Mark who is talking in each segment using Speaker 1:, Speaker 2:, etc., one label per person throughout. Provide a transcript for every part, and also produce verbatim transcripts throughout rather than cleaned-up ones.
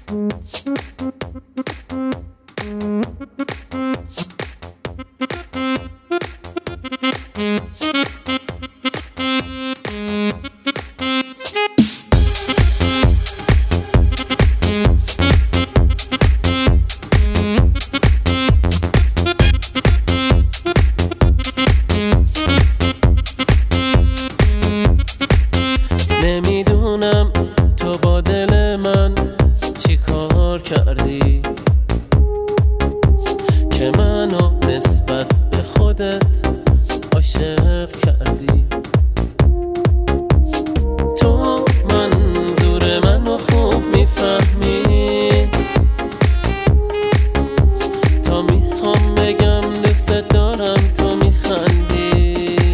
Speaker 1: نمیدونم تو با دل من چی کار کردی که منو نسبت به خودت عاشق کردی. تو منظور منو خوب میفهمی، تا میخوام بگم دوست دارم تو میخندی.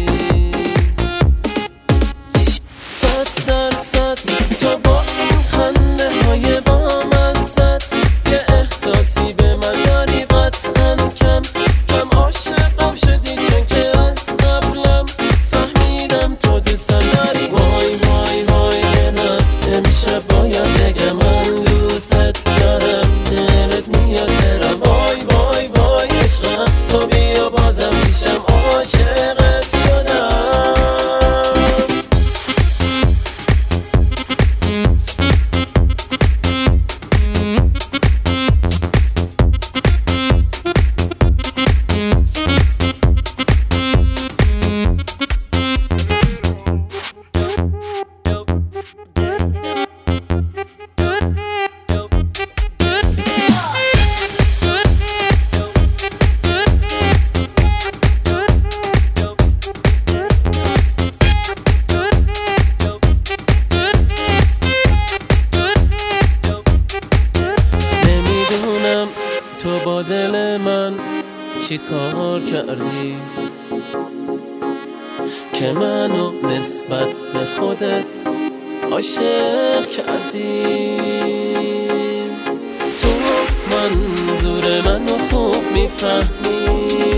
Speaker 1: صد درصد تو با این خنده های بامزت یه احساسی به من داری، قطعاً کم کم عاشقم شدی، چون که از قبلم فهمیدم تو دوستم داری. وای وای وای نه نمیشه باید بگم من دوست دارم، دلت میاد برم. وای وای وای عشقم تو بیا بازم پیشم، عاشقت شدم. تو با دل من چی کار کردی که منو نسبت به خودت عاشق کردی. تو منظور منو خوب میفهمی،